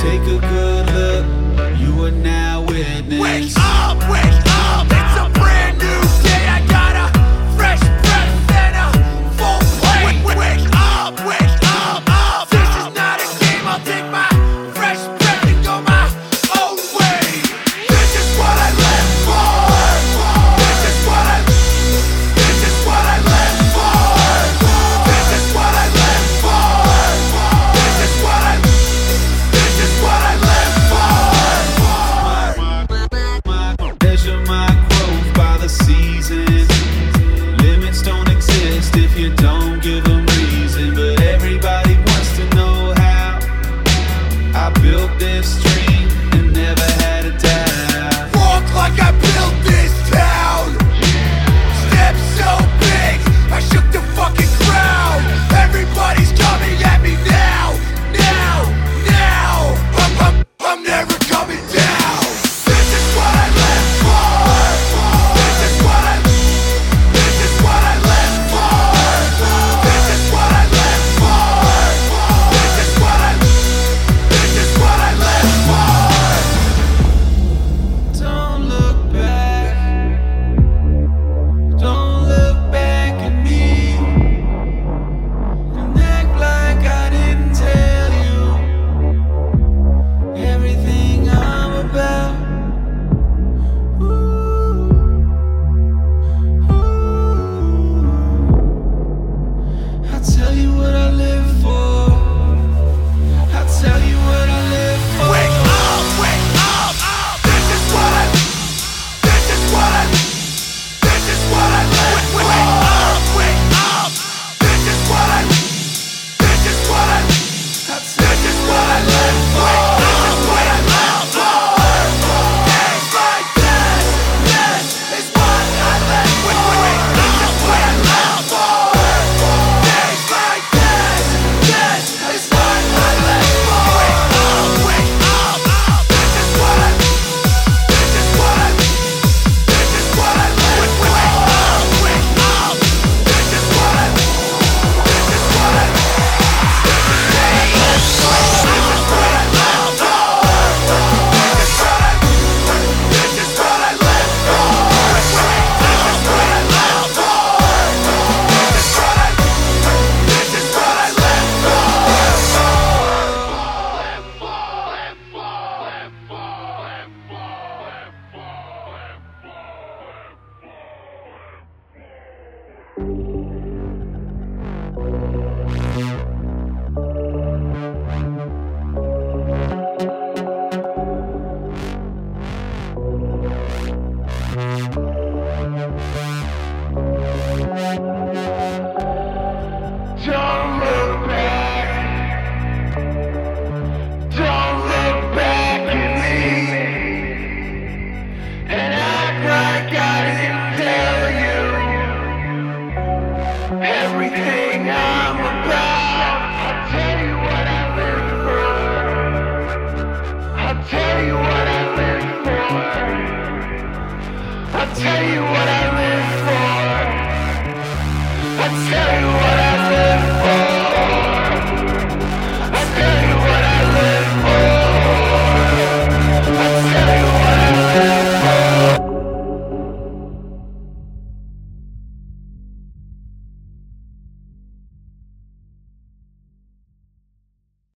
Take a good look, you are now witness. Wake up, it's a brand new day. I got a fresh breath and a full plate. Wake up, this is not a game. I'll take my fresh breath and go my own way. This is what I live for. This is what I live for. This is what I live for. This is what I live for. Measure my growth by the seasons. Limits don't exist if you don't give them reason. But everybody wants to know how I built this